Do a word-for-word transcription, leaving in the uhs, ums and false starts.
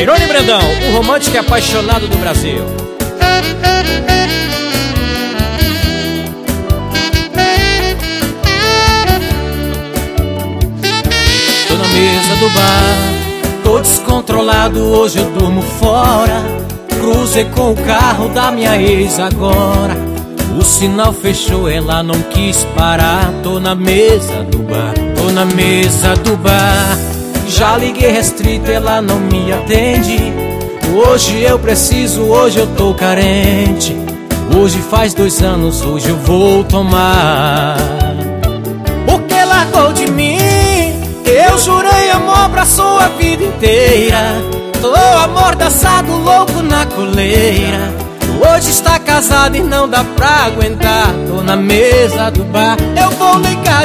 Jairone Brandão, o romântico e apaixonado do Brasil. Tô na mesa do bar, tô descontrolado, hoje eu durmo fora. Cruzei com o carro da minha ex agora. O sinal fechou, ela não quis parar. Tô na mesa do bar, tô na mesa do bar. Já liguei restrito, ela não me atende. Hoje eu preciso, hoje eu tô carente. Hoje faz dois anos, hoje eu vou tomar. Porque largou de mim, eu jurei amor pra sua vida inteira. Tô amordaçado, louco na coleira. Hoje está casado e não dá pra aguentar. Tô na mesa do bar, eu vou ligar